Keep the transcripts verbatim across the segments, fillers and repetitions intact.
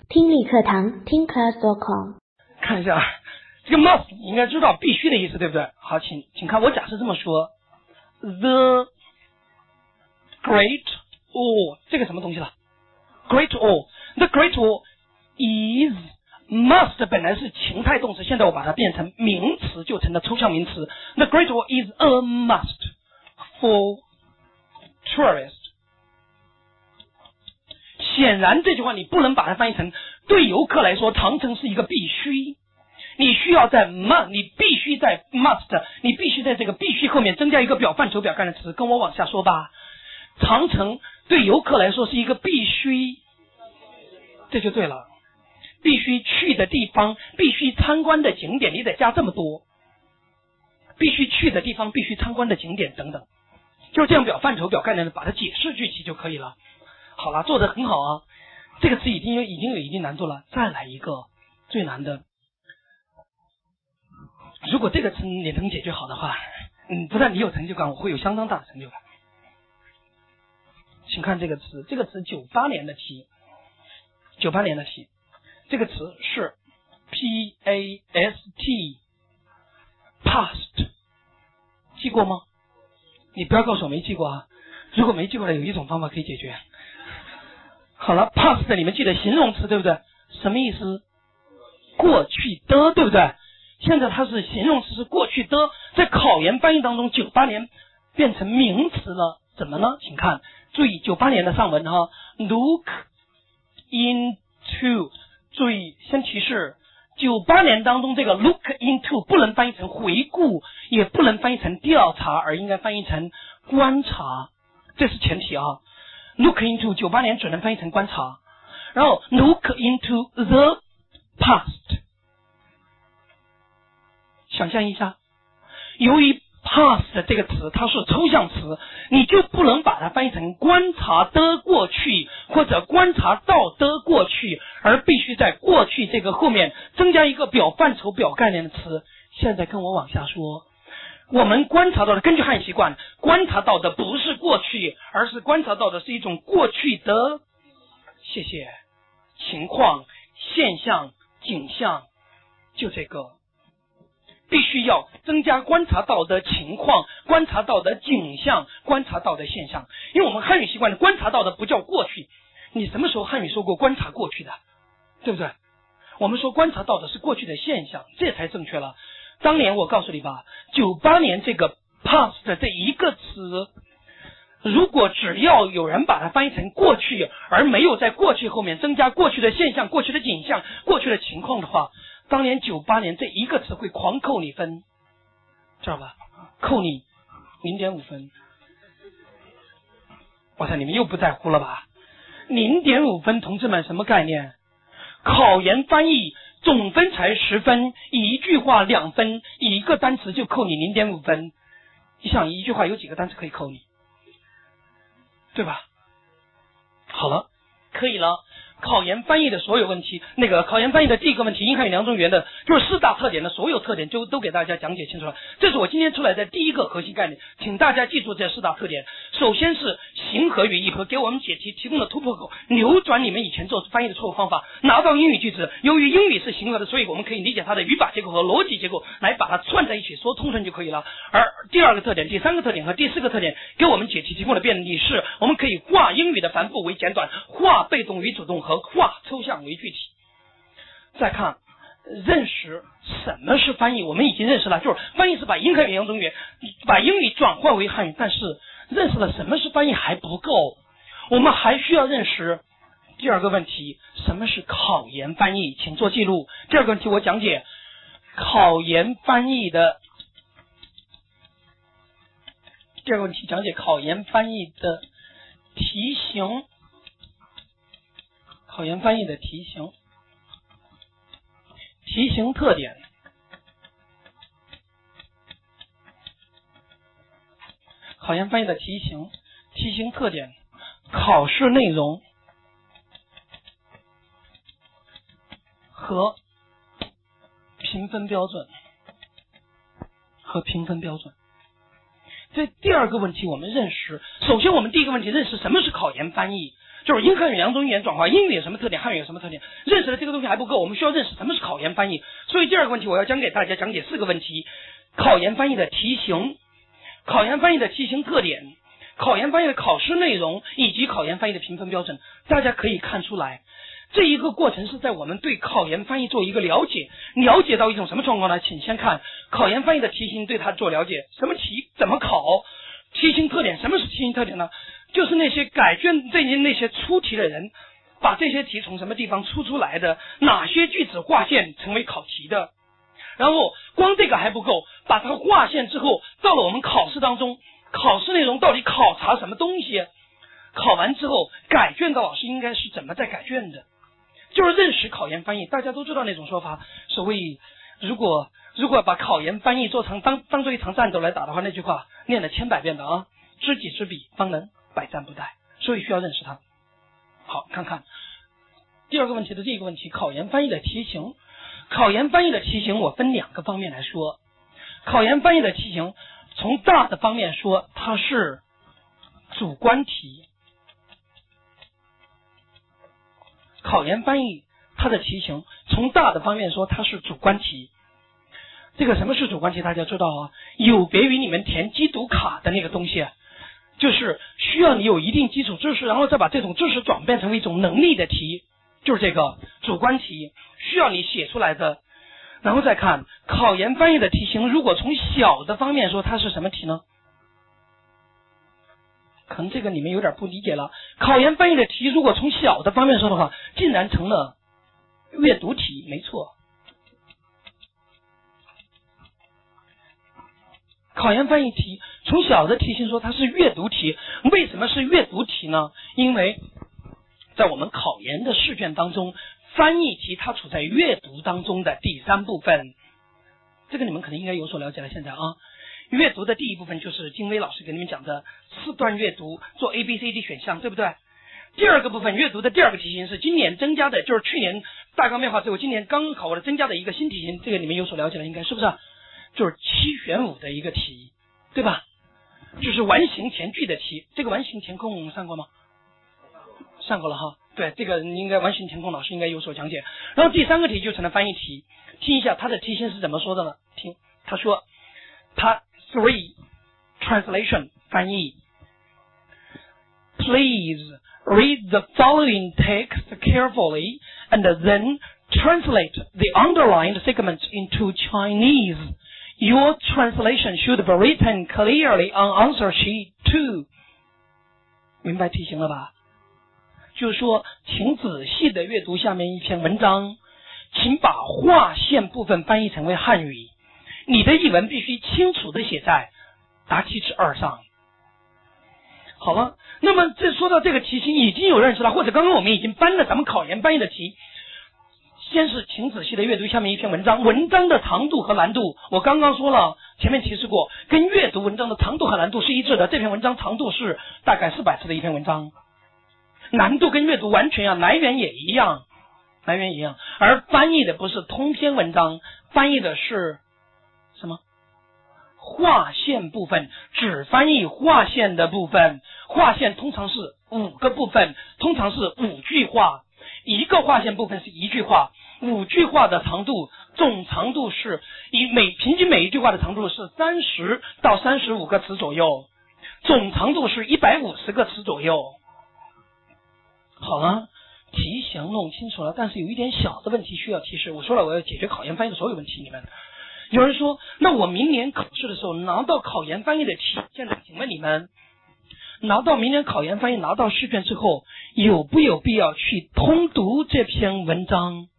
听力课堂听 class dot com。 看一下这个 must 你应该知道必须的意思，对不对？好，请请看，我假设这么说 ，the great wall 这个什么东西了 ？great wall，the great wall is must 本来是情态动词，现在我把它变成名词，就成了抽象名词。The great wall is a must for tourists。显然这句话你不能把它翻译成对游客来说长城是一个必须，你需要在 must 你必须在 must 你必须在这个必须后面增加一个表范畴表干的词。跟我往下说吧，长城对游客来说是一个必须，这就对了，必须去的地方，必须参观的景点，你得加这么多，必须去的地方，必须参观的景点等等，就是这样表范畴表概念的把它解释句起就可以了。好了，做得很好啊，这个词已经有已经有一定难度了。再来一个最难的，如果这个词你能解决好的话，嗯，不但你有成就感，我会有相当大的成就感。请看这个词，这个词九八年的题，九八年的题，这个词是 P A S T past， 记过吗？你不要告诉我没记过啊，如果没记过的有一种方法可以解决。好了 past 你们记得形容词对不对？什么意思？过去的，对不对？现在它是形容词，是过去的，在考研翻译当中九八年变成名词了，怎么呢？请看，注意九八年的上文哈 ，look into， 注意先提示，九八年当中这个 look into 不能翻译成回顾，也不能翻译成调查，而应该翻译成观察，这是前提啊。look into 九八年只能翻译成观察，然后 look into the past， 想象一下，由于 past 这个词它是抽象词，你就不能把它翻译成观察的过去或者观察到的过去，而必须在过去这个后面增加一个表范畴表概念的词。现在跟我往下说，我们观察到的，根据汉语习惯，观察到的不是过去，而是观察到的是一种过去的，谢谢，情况、现象、景象，就这个，必须要增加观察到的情况、观察到的景象、观察到的现象。因为我们汉语习惯的观察到的不叫过去，你什么时候汉语说过观察过去的，对不对？我们说观察到的是过去的现象，这才正确了。当年我告诉你吧，九八年这个 past 这一个词，如果只要有人把它翻译成过去，而没有在过去后面增加过去的现象、过去的景象、过去的情况的话，当年九八年这一个词会狂扣你分，知道吧？扣你 零点五 分。哇塞，你们又不在乎了吧？ 零点五 分，同志们，什么概念？考研翻译总分才十分，一句话两分，一个单词就扣你 零点五 分。你想一句话有几个单词可以扣你，对吧？好了，可以了。考研翻译的所有问题，那个考研翻译的第一个问题，英汉语两种语言的就是四大特点的所有特点就都给大家讲解清楚了。这是我今天出来的第一个核心概念，请大家记住这四大特点。首先是形和语义和给我们解题提供的突破口，扭转你们以前做翻译的错误方法，拿到英语句子。由于英语是形和的，所以我们可以理解它的语法结构和逻辑结构，来把它串在一起说通顺就可以了。而第二个特点、第三个特点和第四个特点给我们解题提供的便利是，我们可以化英语的繁复为简短，化被动为主动和化抽象为具体。再看认识什么是翻译，我们已经认识了，就是翻译是把英汉语两种语言把英语转换为汉语，但是认识了什么是翻译还不够，我们还需要认识第二个问题，什么是考研翻译，请做记录。第二个问题我讲解考研翻译的第二个问题讲解考研翻译的题型，考研翻译的题型，题型特点，考研翻译的题型，题型特点，考试内容和评分标准和评分标准。这第二个问题我们认识，首先我们第一个问题认识什么是考研翻译， 就是英汉语两种语言转化，英语有什么特点，汉语有什么特点，认识了这个东西还不够，我们需要认识什么是考研翻译。所以第二个问题我要讲给大家讲解四个问题：考研翻译的题型，考研翻译的题型特点，考研翻译的考试内容，以及考研翻译的评分标准。大家可以看出来，这一个过程是在我们对考研翻译做一个了解，了解到一种什么状况呢？请先看考研翻译的题型，对它做了解，什么题怎么考，题型特点。什么是题型特点呢？就是那些改卷这些那些出题的人，把这些题从什么地方出出来的，哪些句子划线成为考题的，然后光这个还不够，把它划线之后，到了我们考试当中，考试内容到底考察什么东西，考完之后改卷的老师应该是怎么在改卷的，就是认识考研翻译。大家都知道那种说法，所谓如果如果把考研翻译做成当当做一场战斗来打的话，那句话念了千百遍的啊，知己知彼，方能百战不殆，所以需要认识它。好，看看第二个问题的这个问题，考研翻译的题型。考研翻译的题型我分两个方面来说。考研翻译的题型，从大的方面说，它是主观题。考研翻译它的题型，从大的方面说，它是主观题。这个什么是主观题？大家知道啊，有别于你们填机读卡的那个东西，就是需要你有一定基础知识，然后再把这种知识转变成为一种能力的题，就是这个主观题，需要你写出来的。然后再看考研翻译的题型，如果从小的方面说，它是什么题呢？可能这个你们有点不理解了。考研翻译的题如果从小的方面说的话，竟然成了阅读题。没错，考研翻译题从小的题型说它是阅读题。为什么是阅读题呢？因为在我们考研的试卷当中，翻译题它处在阅读当中的第三部分，这个你们可能应该有所了解了。现在啊，阅读的第一部分就是金威老师给你们讲的四段阅读，做 A B C D 选项，对不对？第二个部分阅读的第二个题型是今年增加的，就是去年大纲变化之后今年刚考过的增加的一个新题型，这个你们有所了解了，应该是不是？就是七选五的一个题，对吧？就是完形前句的题。这个完形填空我们上过吗？上过了哈。对，这个应该完形填空老师应该有所讲解。然后第三个题就成了翻译题，听一下他的题型是怎么说的呢？听他说，他 three translation 翻译 ，Please read the following text carefully and then translate the underlined segments into Chinese. Your translation should be written clearly on answer sheet two. 明白题型了吧？就是说，请仔细的阅读下面一篇文章，请把划线部分翻译成为汉语。你的译文必须清楚的写在答题纸二上。好了，那么这说到这个题型已经有认识了，或者刚刚我们已经搬了咱们考研翻译的题。先是请仔细的阅读下面一篇文章，文章的长度和难度，我刚刚说了，前面提示过，跟阅读文章的长度和难度是一致的。这篇文章长度是大概四百字的一篇文章。难度跟阅读完全一样，来源也一样，来源一样，而翻译的不是通篇文章，翻译的是什么？划线部分，只翻译划线的部分。划线通常是五个部分，通常是五句话，一个划线部分是一句话，五句话的长度，总长度是以每平均每一句话的长度是三十到三十五个词左右，总长度是一百五十个词左右。好了，题型弄清楚了，但是有一点小的问题需要提示。我说了，我要解决考研翻译的所有问题。你们有人说，那我明年考试的时候拿到考研翻译的题，现在请问你们，拿到明年考研翻译拿到试卷之后，有不有必要去通读这篇文章？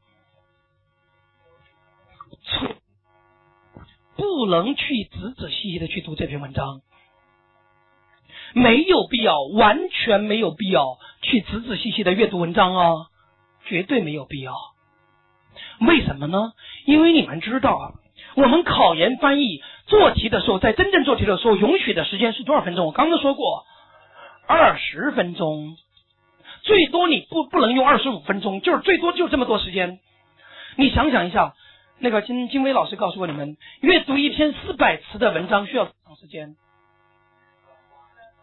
不能去仔仔细细的去读这篇文章。没有必要，完全没有必要去仔仔细细的阅读文章啊，绝对没有必要。为什么呢？因为你们知道啊，我们考研翻译做题的时候，在真正做题的时候，允许的时间是多少分钟？我刚刚说过，二十分钟，最多你不不能用二十五分钟，就是最多就这么多时间。你想想一下，那个金金威老师告诉过你们，阅读一篇四百词的文章需要多长时间？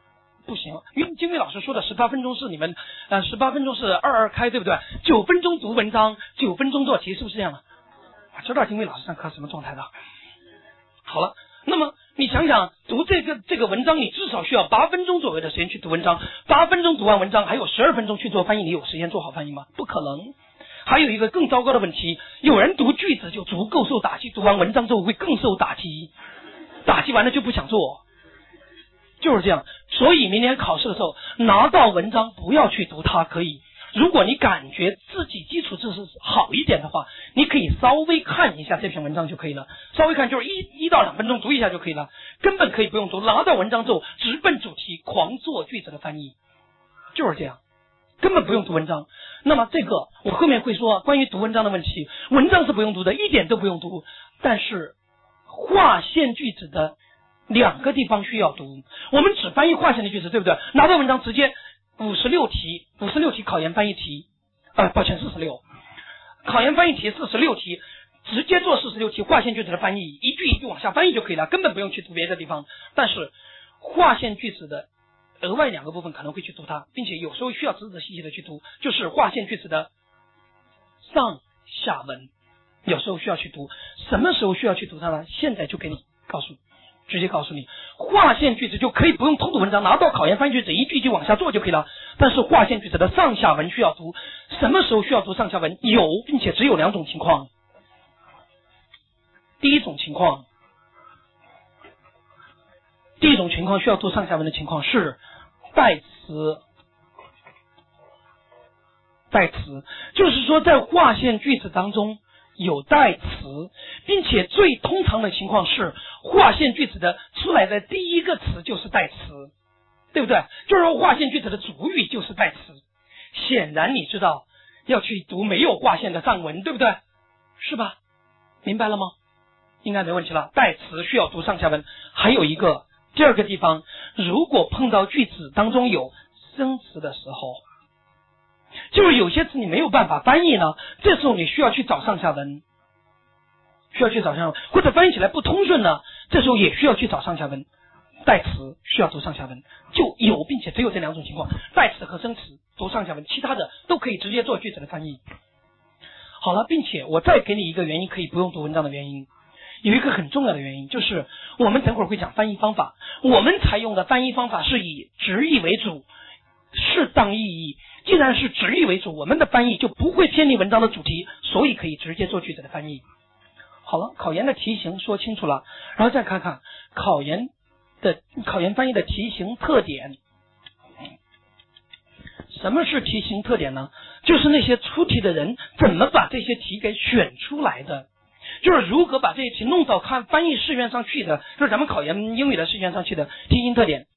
不行，因为金伟老师说的十八分钟是你们呃十八分钟是二二开，对不对？九分钟读文章，九分钟做题，是不是这样的？知道金伟老师上课什么状态的？好了，那么你想想读这个这个文章，你至少需要八分钟左右的时间去读文章，八分钟读完文章，还有十二分钟去做翻译，你有时间做好翻译吗？不可能。还有一个更糟糕的问题，有人读句子就足够受打击，读完文章之后会更受打击，打击完了就不想做，就是这样。所以明年考试的时候拿到文章不要去读它，可以如果你感觉自己基础知识好一点的话，你可以稍微看一下这篇文章就可以了，稍微看就是一一到两分钟读一下就可以了，根本可以不用读，拿到文章之后直奔主题狂做句子的翻译，就是这样，根本不用读文章。那么这个我后面会说关于读文章的问题，文章是不用读的，一点都不用读，但是划线句子的两个地方需要读。我们只翻译划线的句子，对不对？拿到文章直接五十六题，五十六题考研翻译题，呃，抱歉，四十六，考研翻译题四十六题，直接做四十六题划线句子的翻译，一句一句往下翻译就可以了，根本不用去读别的地方。但是划线句子的额外两个部分可能会去读它，并且有时候需要仔仔细细的去读，就是划线句子的上下文，有时候需要去读。什么时候需要去读它呢？现在就给你告诉，直接告诉你，划线句子就可以不用通读文章，拿到考研翻译句子一句一句往下做就可以了。但是划线句子的上下文需要读，什么时候需要读上下文？有，并且只有两种情况。第一种情况，第一种情况需要读上下文的情况是代词，代词就是说在划线句子当中有代词，并且最通常的情况是划线句子的出来的第一个词就是代词，对不对？就是说划线句子的主语就是代词。显然你知道要去读没有划线的上文，对不对？是吧？明白了吗？应该没问题了。代词需要读上下文。还有一个第二个地方，如果碰到句子当中有生词的时候，就是有些词你没有办法翻译呢，这时候你需要去找上下文，需要去找上下文，或者翻译起来不通顺呢，这时候也需要去找上下文。代词需要读上下文，就有并且只有这两种情况，代词和生词读上下文，其他的都可以直接做句子的翻译。好了，并且我再给你一个原因可以不用读文章的原因，有一个很重要的原因，就是我们等会儿会讲翻译方法，我们采用的翻译方法是以直译为主，适当意义。既然是直译为主，我们的翻译就不会偏离文章的主题，所以可以直接做句子的翻译。好了，考研的题型说清楚了，然后再看看考研的考研翻译的题型特点。什么是题型特点呢？就是那些出题的人怎么把这些题给选出来的，就是如何把这些题弄到看翻译试卷上去的，就是咱们考研英语的试卷上去的题型特点。